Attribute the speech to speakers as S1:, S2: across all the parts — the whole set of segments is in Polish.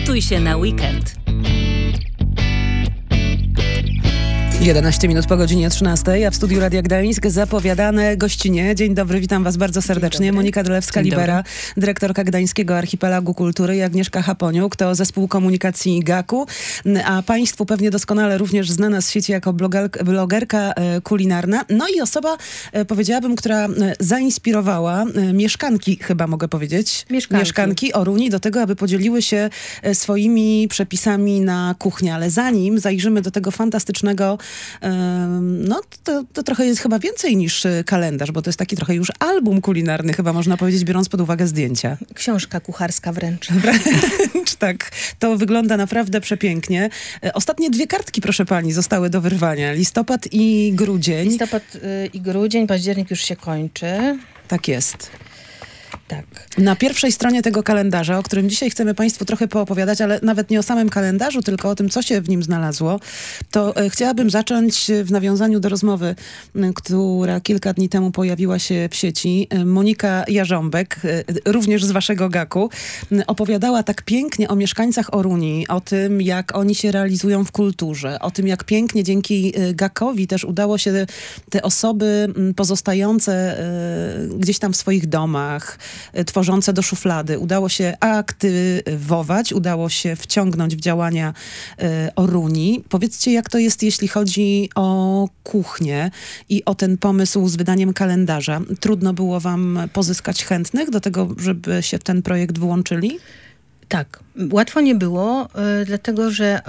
S1: Przygotuj się na weekend.
S2: 11 minut po godzinie 13, a w studiu Radia Gdańsk zapowiadane gościnie. Dzień dobry, witam was bardzo serdecznie. Monika Dolewska-Libera, dyrektorka Gdańskiego Archipelagu Kultury, i Agnieszka Haponiuk, to zespół komunikacji GAK-u, a państwu pewnie doskonale również znana z sieci jako blogerka kulinarna. No i osoba, powiedziałabym, która zainspirowała mieszkanki, chyba mogę powiedzieć, mieszkanki Oruni do tego, aby podzieliły się swoimi przepisami na kuchnię. Ale zanim zajrzymy do tego fantastycznego, no to trochę jest chyba więcej niż kalendarz, bo to jest taki trochę już album kulinarny, chyba można powiedzieć, biorąc pod uwagę zdjęcia.
S3: Książka kucharska wręcz.
S2: Wręcz tak. To wygląda naprawdę przepięknie. Ostatnie 2 kartki, proszę pani, zostały do wyrwania. Listopad i grudzień.
S3: Listopad i grudzień, październik już się kończy.
S2: Tak jest.
S3: Tak.
S2: Na pierwszej stronie tego kalendarza, o którym dzisiaj chcemy państwu trochę poopowiadać, ale nawet nie o samym kalendarzu, tylko o tym, co się w nim znalazło, to chciałabym zacząć w nawiązaniu do rozmowy, która kilka dni temu pojawiła się w sieci. Monika Jarząbek, również z waszego GAK-u, opowiadała tak pięknie o mieszkańcach Oruni, o tym, jak oni się realizują w kulturze, o tym, jak pięknie dzięki GAK-owi też udało się te osoby pozostające gdzieś tam w swoich domach, tworzące do szuflady, udało się aktywować, udało się wciągnąć w działania Oruni. Powiedzcie, jak to jest, jeśli chodzi o kuchnię i o ten pomysł z wydaniem kalendarza. Trudno było wam pozyskać chętnych do tego, żeby się w ten projekt włączyli?
S3: Tak. Łatwo nie było, dlatego że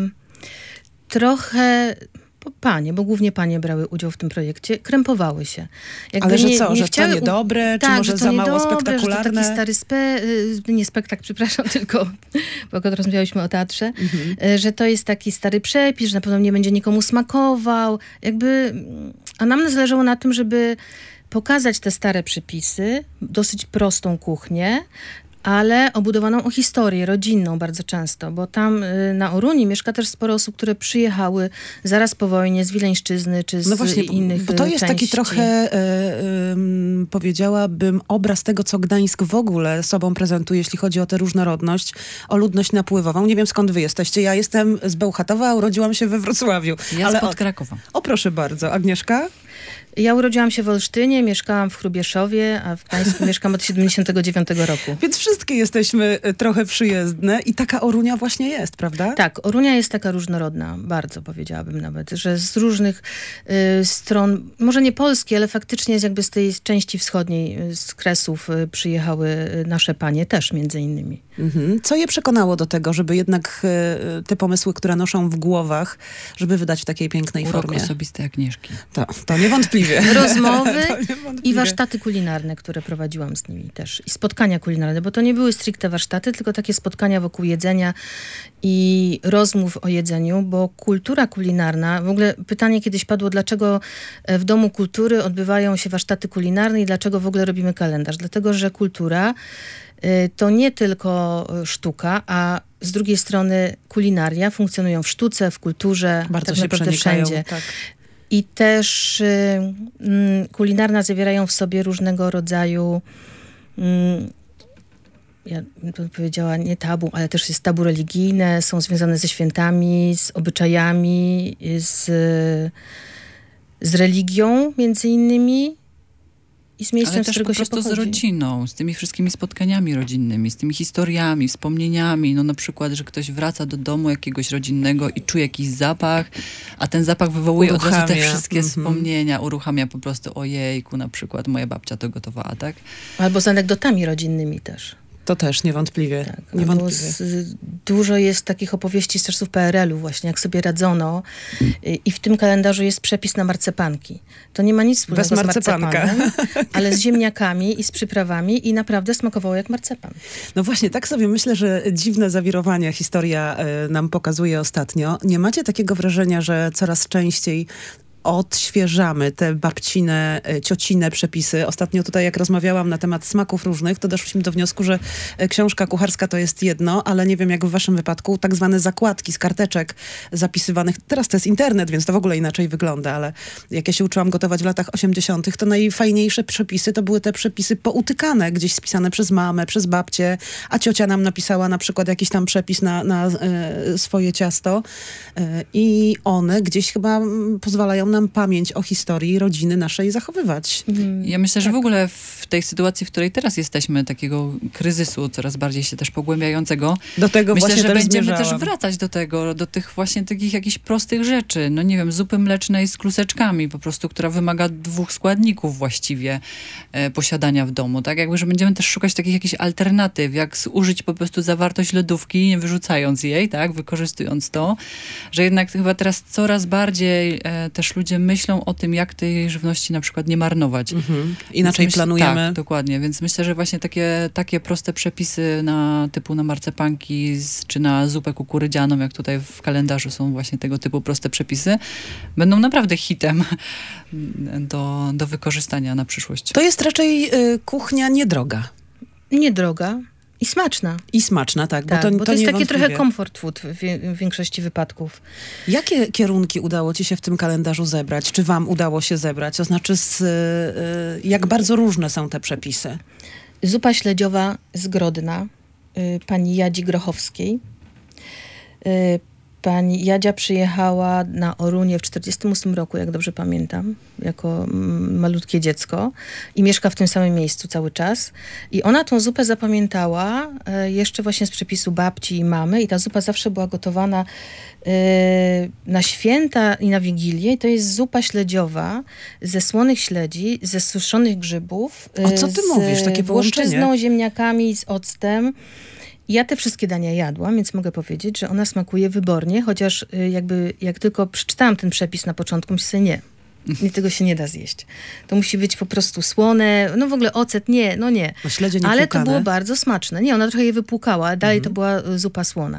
S3: trochę panie, bo głównie panie brały udział w tym projekcie, krępowały się.
S2: Jakby ale że co, że to niedobre,
S3: tak,
S2: czy może za mało spektakularne?
S3: Że to taki stary przepraszam, tylko bo rozmawialiśmy o teatrze, że to jest taki stary przepis, że na pewno nie będzie nikomu smakował. A nam zależało na tym, żeby pokazać te stare przepisy, dosyć prostą kuchnię, ale obudowaną o historię rodzinną bardzo często, bo tam na Oruni mieszka też sporo osób, które przyjechały zaraz po wojnie z Wileńszczyzny, czy z innych
S2: bo to jest
S3: części.
S2: Taki trochę, powiedziałabym, obraz tego, co Gdańsk w ogóle sobą prezentuje, jeśli chodzi o tę różnorodność, o ludność napływową. Nie wiem, skąd wy jesteście. Ja jestem z Bełchatowa, a urodziłam się we Wrocławiu.
S1: Ja spod Krakowa.
S2: O, proszę bardzo. Agnieszka?
S3: Ja urodziłam się w Olsztynie, mieszkałam w Hrubieszowie, a w Gdańsku mieszkam od 79 roku.
S2: Więc wszystkie jesteśmy trochę przyjezdne i taka Orunia właśnie jest, prawda?
S3: Tak, Orunia jest taka różnorodna, bardzo powiedziałabym nawet, że z różnych stron, może nie Polski, ale faktycznie jakby z tej części wschodniej, z Kresów przyjechały nasze panie też między innymi.
S2: Co je przekonało do tego, żeby jednak te pomysły, które noszą w głowach, żeby wydać w takiej pięknej
S1: formie?
S2: Urok
S1: osobisty Agnieszki.
S2: To niewątpliwie.
S3: Rozmowy i warsztaty kulinarne, które prowadziłam z nimi też. I spotkania kulinarne, bo to nie były stricte warsztaty, tylko takie spotkania wokół jedzenia i rozmów o jedzeniu, bo kultura kulinarna, w ogóle pytanie kiedyś padło, dlaczego w Domu Kultury odbywają się warsztaty kulinarne i dlaczego w ogóle robimy kalendarz. Dlatego, że kultura to nie tylko sztuka, a z drugiej strony kulinaria funkcjonują w sztuce, w kulturze,
S2: bardzo
S3: tak
S2: się
S3: naprawdę wszędzie.
S2: Tak.
S3: I też kulinarna zawierają w sobie różnego rodzaju, ja bym powiedziała nie tabu, ale też jest tabu religijne, są związane ze świętami, z obyczajami, z religią między innymi. I z miejscem,
S1: ale też
S3: z którego
S1: po prostu
S3: się pochodzi.
S1: z rodziną, z tymi wszystkimi spotkaniami rodzinnymi, z tymi historiami, wspomnieniami. No na przykład, że ktoś wraca do domu jakiegoś rodzinnego i czuje jakiś zapach, a ten zapach wywołuje od razu te wszystkie wspomnienia, uruchamia po prostu ojejku, na przykład moja babcia to gotowała, tak?
S3: Albo z anegdotami rodzinnymi też.
S2: To też niewątpliwie.
S3: Tak,
S2: niewątpliwie.
S3: Dużo jest takich opowieści z czasów PRL-u właśnie, jak sobie radzono. I w tym kalendarzu jest przepis na marcepanki. To nie ma nic wspólnego z marcepanem, ale z ziemniakami i z przyprawami i naprawdę smakowało jak marcepan.
S2: No właśnie, tak sobie myślę, że dziwne zawirowania historia nam pokazuje ostatnio. Nie macie takiego wrażenia, że coraz częściej odświeżamy te babcine, ciocine przepisy. Ostatnio tutaj, jak rozmawiałam na temat smaków różnych, to doszliśmy do wniosku, że książka kucharska to jest jedno, ale nie wiem, jak w waszym wypadku, tak zwane zakładki z karteczek zapisywanych. Teraz to jest internet, więc to w ogóle inaczej wygląda, ale jak ja się uczyłam gotować w latach 80., to najfajniejsze przepisy to były te przepisy poutykane, gdzieś spisane przez mamę, przez babcię, a ciocia nam napisała na przykład jakiś tam przepis na swoje ciasto i one gdzieś chyba pozwalają nam pamięć o historii rodziny naszej zachowywać.
S1: Ja myślę, że w ogóle w tej sytuacji, w której teraz jesteśmy, takiego kryzysu coraz bardziej się też pogłębiającego,
S2: do tego
S1: myślę,
S2: właśnie
S1: że
S2: też
S1: będziemy
S2: zmierzałam.
S1: też wracać do tego, do tych właśnie takich jakichś prostych rzeczy. No nie wiem, zupy mlecznej z kluseczkami po prostu, która wymaga 2 składników właściwie posiadania w domu, tak? Jakby, że będziemy też szukać takich jakichś alternatyw, jak zużyć po prostu zawartość lodówki, nie wyrzucając jej, tak? Wykorzystując to, że jednak chyba teraz coraz bardziej też ludzie myślą o tym, jak tej żywności na przykład nie marnować.
S2: Inaczej planujemy.
S1: Tak, dokładnie. Więc myślę, że właśnie takie proste przepisy typu na marcepanki czy na zupę kukurydzianą, jak tutaj w kalendarzu są właśnie tego typu proste przepisy, będą naprawdę hitem do wykorzystania na przyszłość.
S2: To jest raczej kuchnia niedroga.
S3: Niedroga. I smaczna.
S2: I smaczna, tak.
S3: Tak, bo to jest takie trochę
S2: niewątpliwie.
S3: comfort food w większości wypadków.
S2: Jakie kierunki udało ci się w tym kalendarzu zebrać? Czy wam udało się zebrać? To znaczy, jak bardzo różne są te przepisy?
S3: Zupa śledziowa z Grodna, pani Jadzi Grochowskiej. Pani Jadzia przyjechała na Orunię w 1948 roku, jak dobrze pamiętam, jako malutkie dziecko i mieszka w tym samym miejscu cały czas. I ona tą zupę zapamiętała jeszcze właśnie z przepisu babci i mamy i ta zupa zawsze była gotowana na święta i na Wigilię. I to jest zupa śledziowa ze słonych śledzi, ze suszonych grzybów.
S2: O co ty mówisz? Takie połączenie?
S3: Włoszczyzną, ziemniakami, z octem. Ja te wszystkie dania jadłam, więc mogę powiedzieć, że ona smakuje wybornie, chociaż jak tylko przeczytałam ten przepis na początku, myślę sobie, nie, tego się nie da zjeść. To musi być po prostu słone, no w ogóle ocet, nie.
S2: No śledzie nie
S3: ale
S2: płukane.
S3: to było bardzo smaczne. Nie, ona trochę je wypłukała, dalej to była zupa słona.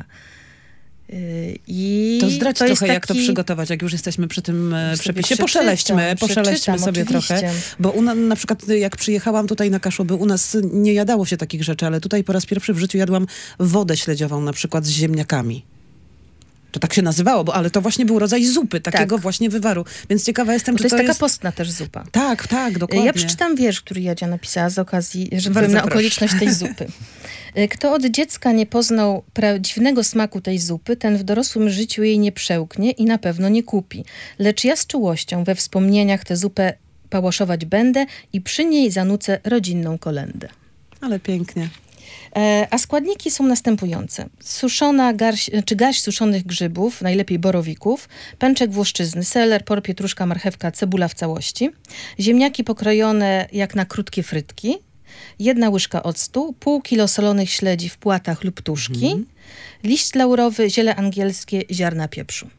S3: I
S2: to zdradź trochę,
S3: jest
S2: jak to przygotować, jak już jesteśmy przy tym przepisie. Poszelećmy sobie trochę. Bo na przykład jak przyjechałam tutaj na Kaszuby, u nas nie jadało się takich rzeczy, ale tutaj po raz pierwszy w życiu jadłam wodę śledziową, na przykład z ziemniakami. To tak się nazywało, ale to właśnie był rodzaj zupy, takiego właśnie wywaru. Więc ciekawa jestem, czy
S3: to jest taka postna też zupa.
S2: Tak, dokładnie.
S3: Ja przeczytam wiersz, który Jadzia napisała z okazji, że powiem na okoliczność tej zupy. Kto od dziecka nie poznał prawdziwego smaku tej zupy, ten w dorosłym życiu jej nie przełknie i na pewno nie kupi. Lecz ja z czułością we wspomnieniach tę zupę pałaszować będę i przy niej zanucę rodzinną kolędę.
S2: Ale pięknie.
S3: A składniki są następujące. Garść suszonych grzybów, najlepiej borowików, pęczek włoszczyzny, seler, por, pietruszka, marchewka, cebula w całości, ziemniaki pokrojone jak na krótkie frytki, 1 łyżka octu, pół kilo solonych śledzi w płatach lub tuszki, liść laurowy, ziele angielskie, ziarna pieprzu.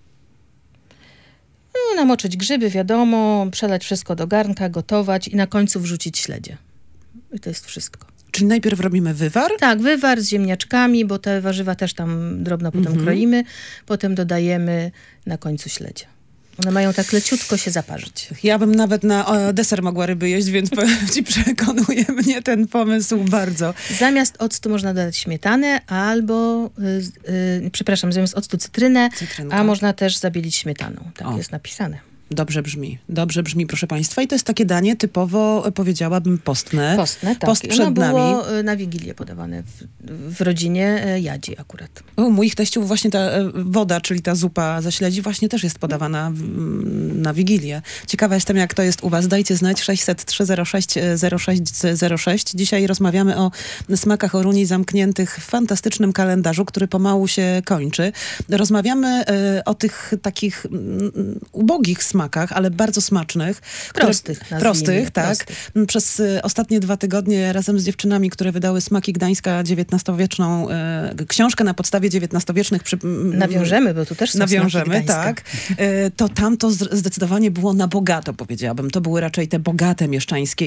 S3: Namoczyć grzyby, wiadomo, przelać wszystko do garnka, gotować i na końcu wrzucić śledzie. I to jest wszystko.
S2: Czyli najpierw robimy wywar?
S3: Tak, wywar z ziemniaczkami, bo te warzywa też tam drobno potem kroimy. Potem dodajemy na końcu śledzie. One mają tak leciutko się zaparzyć.
S2: Ja bym nawet na deser mogła ryby jeść, więc ci przekonuje mnie ten pomysł bardzo.
S3: Zamiast octu można dodać śmietanę albo, zamiast octu cytrynę, a można też zabielić śmietaną. Tak jest napisane.
S2: Dobrze brzmi, proszę państwa. I to jest takie danie typowo, powiedziałabym, postne.
S3: Postne, tak.
S2: Post przed nami.
S3: Było na Wigilię podawane w rodzinie Jadzi akurat.
S2: Moich teściów właśnie ta woda, czyli ta zupa ze śledzi właśnie też jest podawana na Wigilię. Ciekawa jestem, jak to jest u was. Dajcie znać 600-306-0606. Dzisiaj rozmawiamy o smakach Oruni zamkniętych w fantastycznym kalendarzu, który pomału się kończy. Rozmawiamy o tych takich ubogich smakach, ale bardzo smacznych. Prostych, tak. Przez ostatnie 2 tygodnie razem z dziewczynami, które wydały Smaki Gdańska XIX-wieczną, książkę na podstawie XIX-wiecznych...
S3: Nawiążemy, bo tu też są Smaki Gdańska.
S2: Tak. To tamto zdecydowanie było na bogato, powiedziałabym. To były raczej te bogate mieszczańskie i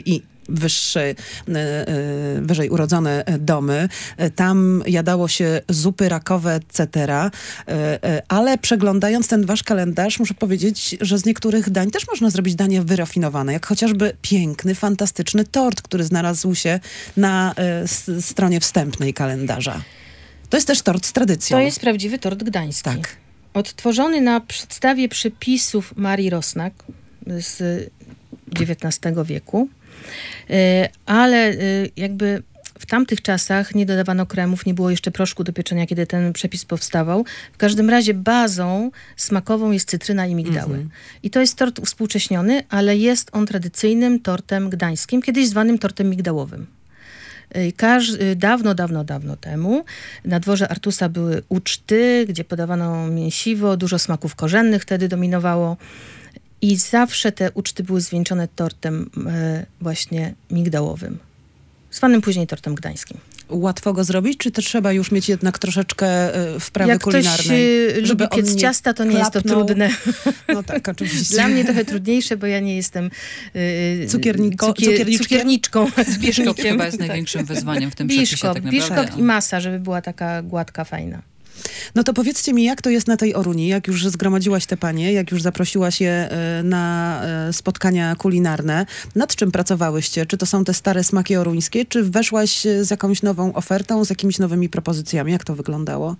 S2: wyżej urodzone domy. Tam jadało się zupy rakowe, etc. Ale przeglądając ten wasz kalendarz, muszę powiedzieć, że z niektórych dań też można zrobić danie wyrafinowane, jak chociażby piękny, fantastyczny tort, który znalazł się na stronie wstępnej kalendarza. To jest też tort z tradycją.
S3: To jest prawdziwy tort gdański.
S2: Tak.
S3: Odtworzony na podstawie przepisów Marii Rosnak z XIX wieku, ale jakby w tamtych czasach nie dodawano kremów, nie było jeszcze proszku do pieczenia, kiedy ten przepis powstawał. W każdym razie bazą smakową jest cytryna i migdały. I to jest tort uwspółcześniony, ale jest on tradycyjnym tortem gdańskim, kiedyś zwanym tortem migdałowym. Dawno temu na dworze Artusa były uczty, gdzie podawano mięsiwo, dużo smaków korzennych wtedy dominowało i zawsze te uczty były zwieńczone tortem właśnie migdałowym, zwanym później tortem gdańskim.
S2: Łatwo go zrobić, czy to trzeba już mieć jednak troszeczkę wprawy kulinarnej?
S3: Jak ktoś lubi piec ciasta, to nie jest to trudne.
S2: No tak, oczywiście.
S3: Dla mnie trochę trudniejsze, bo ja nie jestem
S2: cukierniczką.
S1: Biszkopt chyba jest największym wyzwaniem w tym przepisie tak naprawdę.
S3: Biszkopt i masa, żeby była taka gładka, fajna.
S2: No to powiedzcie mi, jak to jest na tej Oruni? Jak już zgromadziłaś te panie, jak już zaprosiłaś je na spotkania kulinarne, nad czym pracowałyście? Czy to są te stare smaki oruńskie, czy weszłaś z jakąś nową ofertą, z jakimiś nowymi propozycjami? Jak to wyglądało?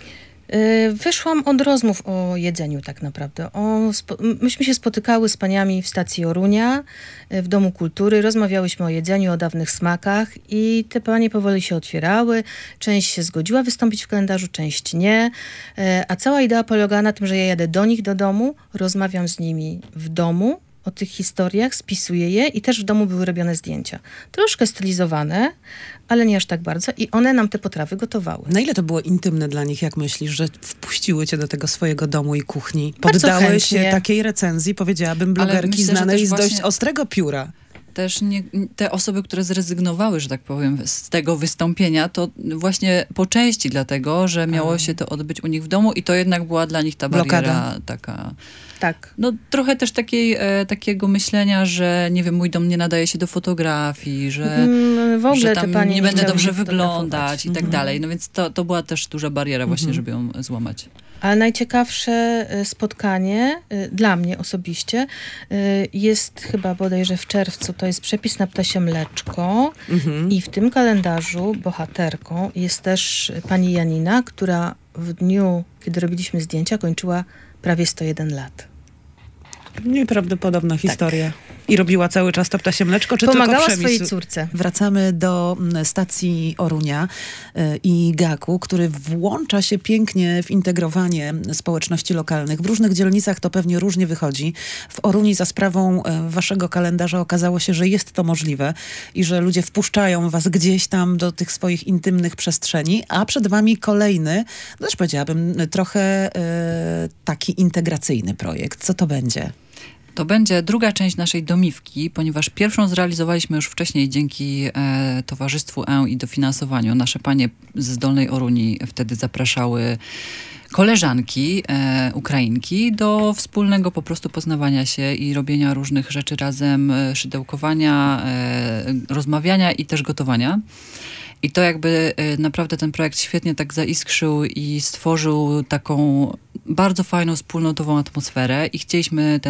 S3: Wyszłam od rozmów o jedzeniu tak naprawdę. Myśmy się spotykały z paniami w stacji Orunia, w Domu Kultury, rozmawiałyśmy o jedzeniu, o dawnych smakach i te panie powoli się otwierały. Część się zgodziła wystąpić w kalendarzu, część nie. A cała idea polegała na tym, że ja jadę do nich do domu, rozmawiam z nimi w domu o tych historiach, spisuję je i też w domu były robione zdjęcia. Troszkę stylizowane, ale nie aż tak bardzo i one nam te potrawy gotowały.
S2: Na ile to było intymne dla nich, jak myślisz, że wpuściły cię do tego swojego domu i kuchni? Poddały się takiej recenzji, powiedziałabym, blogerki znanej z dość ostrego pióra.
S1: Też te osoby, które zrezygnowały, że tak powiem, z tego wystąpienia, to właśnie po części dlatego, że miało się to odbyć u nich w domu i to jednak była dla nich ta bariera taka...
S3: Tak.
S1: No trochę też takiego myślenia, że nie wiem, mój dom nie nadaje się do fotografii, że,
S3: w ogóle
S1: że tam nie będę dobrze wyglądać i tak dalej. No więc to była też duża bariera właśnie, żeby ją złamać.
S3: Ale najciekawsze spotkanie dla mnie osobiście jest chyba bodajże w czerwcu. To jest przepis na ptasie mleczko i w tym kalendarzu bohaterką jest też pani Janina, która w dniu, kiedy robiliśmy zdjęcia, kończyła prawie 101 lat.
S2: Nieprawdopodobna historia. I robiła cały czas to ptasie mleczko, czy
S3: pomagała
S2: tylko przemysł?
S3: swojej córce.
S2: Wracamy do stacji Orunia i GAK-u, który włącza się pięknie w integrowanie społeczności lokalnych. W różnych dzielnicach to pewnie różnie wychodzi. W Oruni za sprawą waszego kalendarza okazało się, że jest to możliwe i że ludzie wpuszczają was gdzieś tam do tych swoich intymnych przestrzeni, a przed wami kolejny, też powiedziałabym, trochę taki integracyjny projekt. Co to będzie?
S1: To będzie druga część naszej domiwki, ponieważ pierwszą zrealizowaliśmy już wcześniej dzięki Towarzystwu i dofinansowaniu. Nasze panie z Dolnej Oruni wtedy zapraszały koleżanki, Ukrainki, do wspólnego po prostu poznawania się i robienia różnych rzeczy razem, szydełkowania, rozmawiania i też gotowania. I to jakby naprawdę ten projekt świetnie tak zaiskrzył i stworzył taką bardzo fajną, wspólnotową atmosferę i chcieliśmy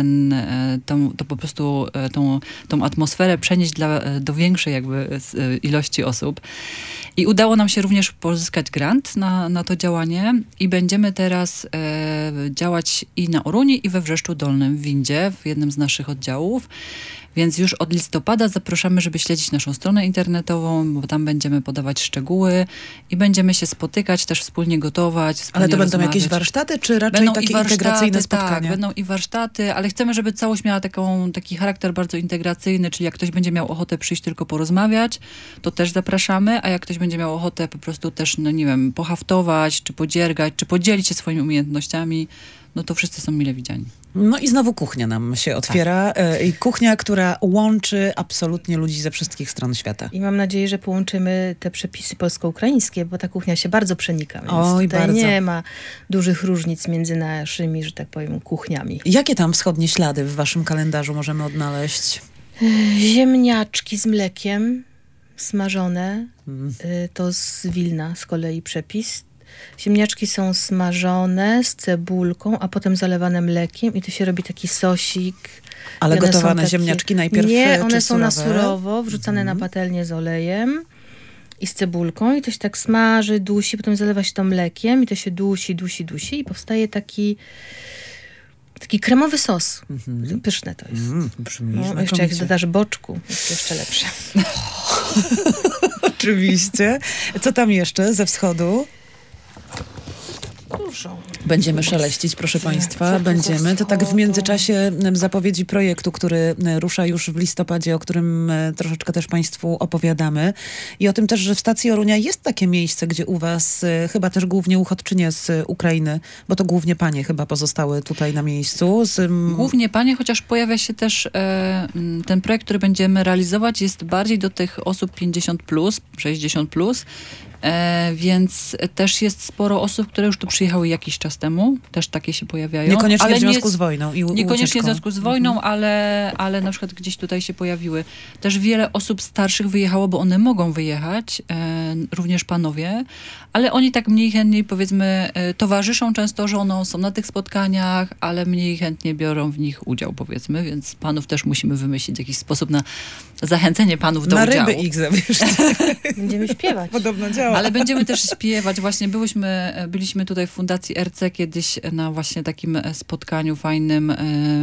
S1: tą atmosferę przenieść do większej jakby ilości osób. I udało nam się również pozyskać grant na to działanie i będziemy teraz działać i na Oruni, i we Wrzeszczu Dolnym w Windzie, w jednym z naszych oddziałów. Więc już od listopada zapraszamy, żeby śledzić naszą stronę internetową, bo tam będziemy podawać szczegóły i będziemy się spotykać, też wspólnie gotować, wspólnie
S2: Ale to będą
S1: rozmawiać.
S2: Jakieś warsztaty, czy raczej
S1: będą
S2: takie integracyjne spotkania?
S1: Tak, będą i warsztaty, ale chcemy, żeby całość miała taki charakter bardzo integracyjny, czyli jak ktoś będzie miał ochotę przyjść tylko porozmawiać, to też zapraszamy, a jak ktoś będzie miał ochotę po prostu też, no nie wiem, pohaftować, czy podziergać, czy podzielić się swoimi umiejętnościami, no to wszyscy są mile widziani.
S2: No i znowu kuchnia nam się otwiera. Tak. I kuchnia, która łączy absolutnie ludzi ze wszystkich stron świata.
S3: I mam nadzieję, że połączymy te przepisy polsko-ukraińskie, bo ta kuchnia się bardzo przenika. Więc
S2: Oj,
S3: tutaj
S2: bardzo.
S3: Nie ma dużych różnic między naszymi, że tak powiem, kuchniami.
S2: Jakie tam wschodnie ślady w waszym kalendarzu możemy odnaleźć?
S3: Ziemniaczki z mlekiem smażone. To z Wilna z kolei przepis. Ziemniaczki są smażone z cebulką, a potem zalewane mlekiem i to się robi taki sosik.
S2: Ale gotowane ziemniaczki najpierw?
S3: Nie, one są na surowo, wrzucane na patelnię z olejem i z cebulką i to się tak smaży, dusi, potem zalewa się to mlekiem i to się dusi i powstaje taki kremowy sos. Pyszne to jest. No, jeszcze jak dodasz boczku, jest jeszcze lepsze.
S2: Oczywiście. Co tam jeszcze ze wschodu?
S3: Dużo.
S2: Będziemy szeleścić, proszę Państwa. Będziemy. To tak w międzyczasie zapowiedzi projektu, który rusza już w listopadzie, o którym troszeczkę też Państwu opowiadamy. I o tym też, że w stacji Orunia jest takie miejsce, gdzie u Was chyba też głównie uchodźczynie z Ukrainy, bo to głównie panie chyba pozostały tutaj na miejscu.
S1: Głównie panie, chociaż pojawia się też ten projekt, który będziemy realizować, jest bardziej do tych osób 50+, 60+. Więc też jest sporo osób, które już tu przyjechały jakiś czas temu. Też takie się pojawiają.
S2: Niekoniecznie ale w związku z wojną.
S1: Niekoniecznie w związku z wojną, ale na przykład gdzieś tutaj się pojawiły. Też wiele osób starszych wyjechało, bo one mogą wyjechać, również panowie, ale oni tak mniej chętniej, powiedzmy, towarzyszą często żoną, są na tych spotkaniach, ale mniej chętnie biorą w nich udział, powiedzmy, więc panów też musimy wymyślić jakiś sposób na zachęcenie panów do udziału.
S2: Na ryby ich zabierz.
S3: Będziemy śpiewać.
S2: Podobno działa.
S1: Ale będziemy też śpiewać. Właśnie byliśmy tutaj w Fundacji RC kiedyś na właśnie takim spotkaniu fajnym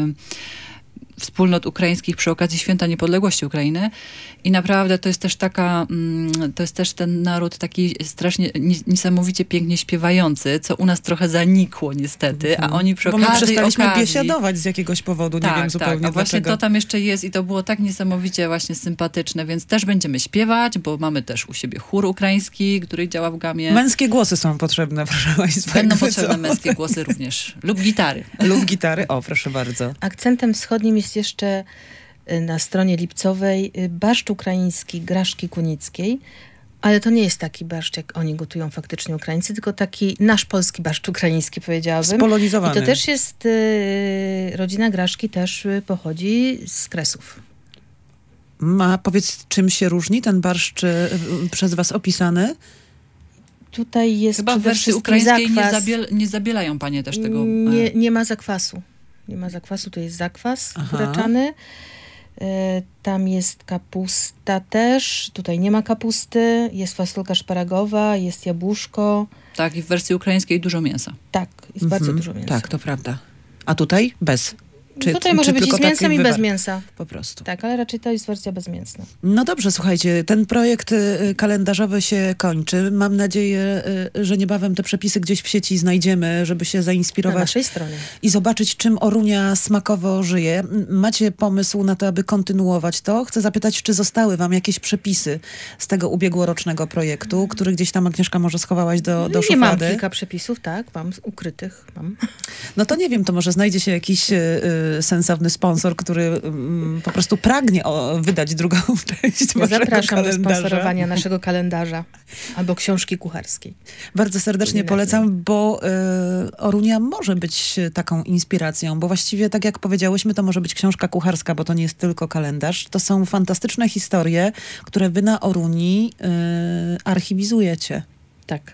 S1: wspólnot ukraińskich przy okazji Święta Niepodległości Ukrainy. I naprawdę to jest też to jest też ten naród taki strasznie, niesamowicie pięknie śpiewający, co u nas trochę zanikło niestety, a oni przy okazji...
S2: Bo my przestaliśmy biesiadować z jakiegoś powodu, nie wiem zupełnie
S1: a właśnie
S2: dlaczego.
S1: To tam jeszcze jest i to było tak niesamowicie właśnie sympatyczne, więc też będziemy śpiewać, bo mamy też u siebie chór ukraiński, który działa w gamie.
S2: Męskie głosy są potrzebne, proszę Państwa.
S1: Będą potrzebne męskie głosy również. Lub gitary.
S2: Lub gitary, o proszę bardzo.
S3: Akcentem wschodnim jest jeszcze na stronie lipcowej barszcz ukraiński Graszki Kunickiej, ale to nie jest taki barszcz, jak oni gotują faktycznie Ukraińcy, tylko taki nasz polski barszcz ukraiński, powiedziałabym.
S2: Spolonizowany.
S3: I to też jest, rodzina Graszki też pochodzi z Kresów.
S2: A powiedz, czym się różni ten barszcz przez was opisany?
S3: Tutaj jest
S1: chyba w wersji ukraińskiej nie zabielają panie też tego.
S3: Nie ma zakwasu. Nie ma zakwasu, to jest zakwas buraczany. Tam jest kapusta też. Tutaj nie ma kapusty. Jest fasolka szparagowa, jest jabłuszko.
S1: Tak, i w wersji ukraińskiej dużo mięsa.
S3: Tak, jest bardzo dużo mięsa.
S2: Tak, to prawda. A tutaj bez?
S3: Tutaj może być i z mięsem, i bez mięsa.
S2: Po prostu.
S3: Tak, ale raczej to jest wersja bezmięsna.
S2: No dobrze, słuchajcie, ten projekt kalendarzowy się kończy. Mam nadzieję, że niebawem te przepisy gdzieś w sieci znajdziemy, żeby się zainspirować.
S3: Na naszej stronie.
S2: I zobaczyć, czym Orunia smakowo żyje. Macie pomysł na to, aby kontynuować to? Chcę zapytać, czy zostały wam jakieś przepisy z tego ubiegłorocznego projektu, który gdzieś tam Agnieszka może schowałaś do szuflady?
S3: Nie mam kilka przepisów, tak, mam ukrytych.
S2: No to nie wiem, to może znajdzie się jakiś sensowny sponsor, który po prostu pragnie wydać drugą część waszego
S3: Zapraszam
S2: kalendarza.
S3: do sponsorowania naszego kalendarza albo książki kucharskiej.
S2: Bardzo serdecznie polecam, bo Orunia może być taką inspiracją, bo właściwie, tak jak powiedziałyśmy, to może być książka kucharska, bo to nie jest tylko kalendarz. To są fantastyczne historie, które wy na Orunii archiwizujecie.
S3: Tak.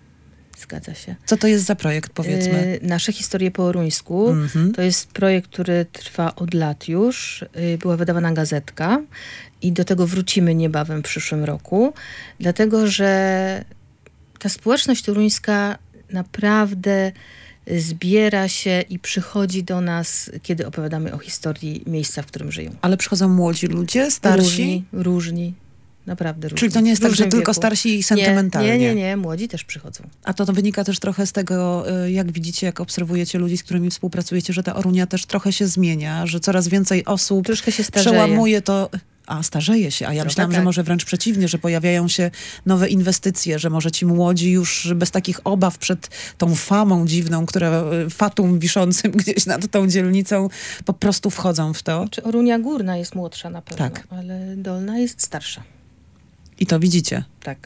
S3: Zgadza się.
S2: Co to jest za projekt, powiedzmy?
S3: Nasze historie po oruńsku. To jest projekt, który trwa od lat już. Była wydawana gazetka i do tego wrócimy niebawem w przyszłym roku. Dlatego, że ta społeczność toruńska naprawdę zbiera się i przychodzi do nas, kiedy opowiadamy o historii miejsca, w którym żyją.
S2: Ale przychodzą młodzi ludzie, starsi?
S3: Różni. Naprawdę różni.
S2: Czyli to nie jest tak, że tylko starsi i sentymentalnie?
S3: Nie. Młodzi też przychodzą.
S2: A to wynika też trochę z tego, jak widzicie, jak obserwujecie ludzi, z którymi współpracujecie, że ta Orunia też trochę się zmienia, że coraz więcej osób
S3: troszkę się starzeje.
S2: Przełamuje to... A, starzeje się. A ja myślałam, że może wręcz przeciwnie, że pojawiają się nowe inwestycje, że może ci młodzi już bez takich obaw przed tą famą dziwną, fatum wiszącym gdzieś nad tą dzielnicą, po prostu wchodzą w to.
S3: Czy Orunia Górna jest młodsza na pewno,
S2: tak.
S3: Ale Dolna jest starsza.
S2: I to widzicie.
S3: Tak.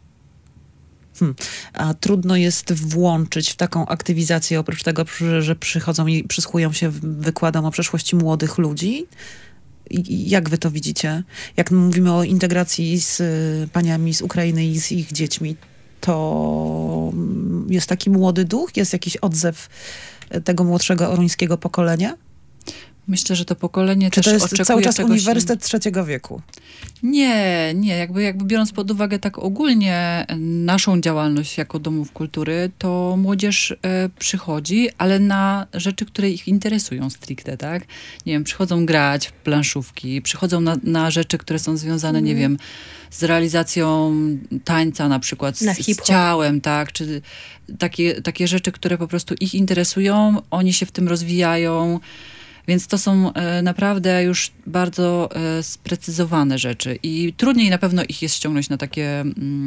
S2: A trudno jest włączyć w taką aktywizację, oprócz tego, że przychodzą i przysłuchują się wykładom o przeszłości młodych ludzi? Jak wy to widzicie? Jak mówimy o integracji z paniami z Ukrainy i z ich dziećmi, to jest taki młody duch? Jest jakiś odzew tego młodszego oruńskiego pokolenia?
S1: Myślę, że to pokolenie
S2: Czy
S1: też
S2: to jest
S1: oczekuje
S2: cały czas
S1: czegoś...
S2: uniwersytet trzeciego wieku?
S1: Nie. Jakby biorąc pod uwagę tak ogólnie naszą działalność jako domów kultury, to młodzież przychodzi, ale na rzeczy, które ich interesują stricte, tak? Nie wiem, przychodzą grać w planszówki, przychodzą na rzeczy, które są związane, nie wiem, z realizacją tańca na przykład, z ciałem, tak? Czy takie rzeczy, które po prostu ich interesują, oni się w tym rozwijają. Więc to są naprawdę już bardzo sprecyzowane rzeczy i trudniej na pewno ich jest ściągnąć na takie,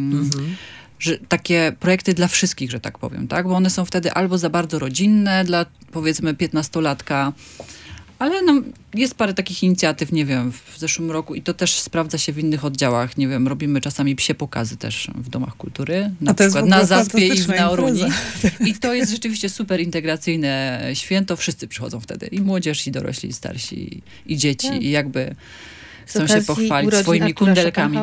S1: takie projekty dla wszystkich, że tak powiem, tak? Bo one są wtedy albo za bardzo rodzinne dla, powiedzmy, 15-latka, ale no, jest parę takich inicjatyw, nie wiem, w zeszłym roku i to też sprawdza się w innych oddziałach. Nie wiem, robimy czasami psie pokazy też w domach kultury. Na przykład na Zaspie i na Oruni. I to jest rzeczywiście super integracyjne święto. Wszyscy przychodzą wtedy. I młodzież, i dorośli, i starsi, i dzieci. I jakby chcą się pochwalić swoimi kundelkami.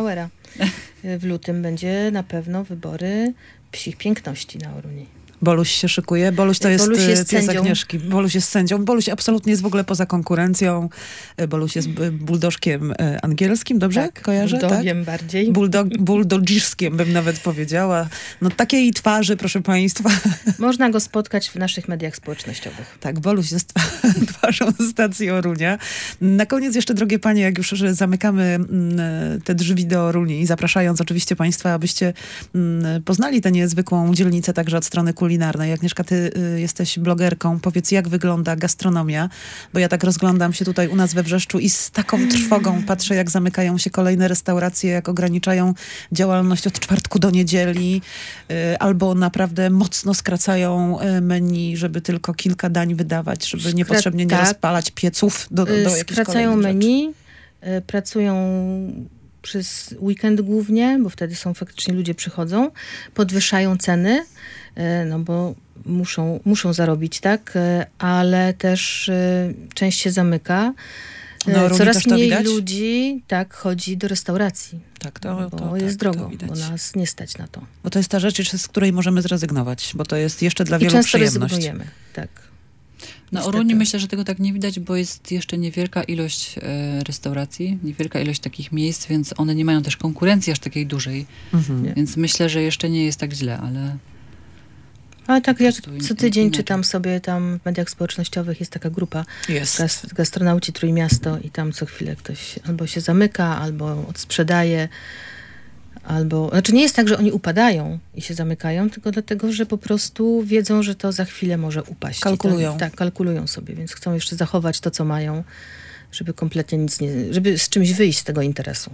S3: W lutym będzie na pewno wybory psich piękności na Oruni.
S2: Boluś się szykuje. Boluś to jest pies Agnieszki. Boluś jest sędzią. Boluś absolutnie jest w ogóle poza konkurencją. Boluś jest buldożkiem angielskim, dobrze?
S3: Tak,
S2: kojarzę?
S3: buldogiem
S2: tak?
S3: bardziej.
S2: Buldożiskiem bym nawet powiedziała. No takiej twarzy, proszę państwa.
S3: Można go spotkać w naszych mediach społecznościowych.
S2: Tak, Boluś jest twarzą stacji Orunia. Na koniec jeszcze, drogie panie, jak już zamykamy te drzwi do Oruni, zapraszając oczywiście państwa, abyście poznali tę niezwykłą dzielnicę także od strony kulinarnej. Agnieszka, ty jesteś blogerką. Powiedz, jak wygląda gastronomia? Bo ja tak rozglądam się tutaj u nas we Wrzeszczu i z taką trwogą patrzę, jak zamykają się kolejne restauracje, jak ograniczają działalność od czwartku do niedzieli, albo naprawdę mocno skracają menu, żeby tylko kilka dań wydawać, żeby niepotrzebnie nie rozpalać pieców do jakichś
S3: skracają menu, pracują przez weekend głównie, bo wtedy faktycznie ludzie przychodzą, podwyższają ceny, no bo muszą zarobić, tak? Ale też część się zamyka. Coraz mniej ludzi chodzi do restauracji. Tak, bo jest drogo, bo nas nie stać na to.
S2: Bo to jest ta rzecz, z której możemy zrezygnować, bo to jest jeszcze dla wielu przyjemność.
S3: Rezygnujemy, tak.
S1: Na Oruni myślę, że tego tak nie widać, bo jest jeszcze niewielka ilość restauracji, niewielka ilość takich miejsc, więc one nie mają też konkurencji aż takiej dużej. Więc myślę, że jeszcze nie jest tak źle, ale...
S3: Ale tak, ja co tydzień czytam sobie tam w mediach społecznościowych, jest taka grupa Gastronauci Trójmiasto i tam co chwilę ktoś albo się zamyka, albo odsprzedaje, albo... Znaczy nie jest tak, że oni upadają i się zamykają, tylko dlatego, że po prostu wiedzą, że to za chwilę może upaść.
S2: Kalkulują.
S3: Tak, kalkulują sobie, więc chcą jeszcze zachować to, co mają, żeby kompletnie nic nie... żeby z czymś wyjść z tego interesu.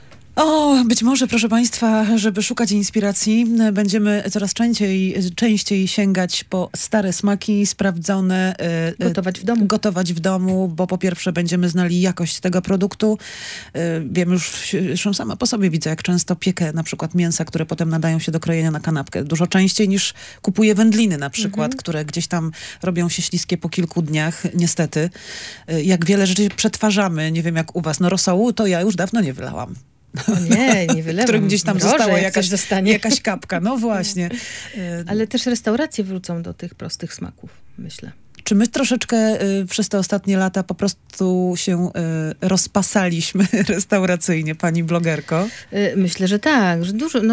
S2: Być może, proszę państwa, żeby szukać inspiracji, będziemy coraz częściej sięgać po stare smaki, sprawdzone. Gotować w domu, bo po pierwsze będziemy znali jakość tego produktu. Wiem już sama po sobie widzę, jak często piekę na przykład mięsa, które potem nadają się do krojenia na kanapkę. Dużo częściej niż kupuję wędliny na przykład, które gdzieś tam robią się śliskie po kilku dniach, niestety. Jak wiele rzeczy przetwarzamy, nie wiem jak u was. No rosołu to ja już dawno nie wylałam.
S3: O nie wylewam.
S2: Którym gdzieś tam została jakaś kapka. No właśnie.
S3: Ale też restauracje wrócą do tych prostych smaków, myślę.
S2: Czy my troszeczkę przez te ostatnie lata po prostu się rozpasaliśmy restauracyjnie, pani blogerko?
S3: Myślę, że tak. Że dużo,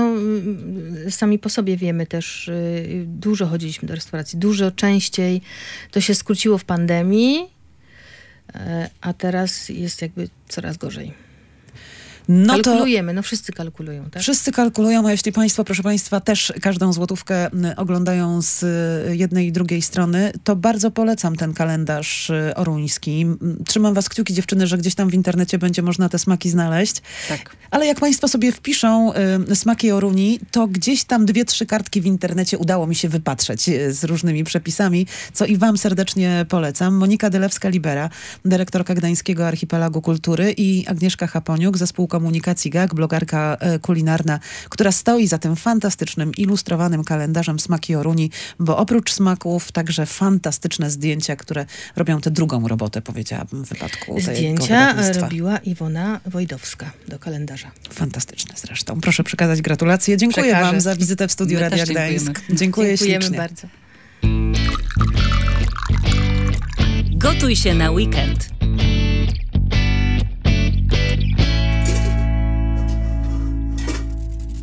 S3: sami po sobie wiemy też, dużo chodziliśmy do restauracji, dużo częściej. To się skróciło w pandemii, a teraz jest jakby coraz gorzej. Kalkulujemy, wszyscy kalkulują, tak?
S2: Wszyscy kalkulują, a jeśli państwo, proszę państwa, też każdą złotówkę oglądają z jednej i drugiej strony, to bardzo polecam ten kalendarz oruński. Trzymam was kciuki, dziewczyny, że gdzieś tam w internecie będzie można te smaki znaleźć.
S1: Tak.
S2: Ale jak państwo sobie wpiszą smaki Oruni, to gdzieś tam 2-3 kartki w internecie udało mi się wypatrzeć z różnymi przepisami, co i wam serdecznie polecam. Monika Dylewska-Libera, dyrektorka Gdańskiego Archipelagu Kultury i Agnieszka Chaponiuk, zespół komunikacji GAG, blogerka kulinarna, która stoi za tym fantastycznym, ilustrowanym kalendarzem Smaki Oruni, bo oprócz smaków także fantastyczne zdjęcia, które robią tę drugą robotę, powiedziałabym, w wypadku
S3: zdjęcia robiła Iwona Wojdowska do kalendarza.
S2: Fantastyczne zresztą. Proszę przekazać gratulacje. Dziękuję wam za wizytę w studiu Radia Gdańsk. Dziękuję ślicznie.
S3: bardzo.
S4: Gotuj się na weekend.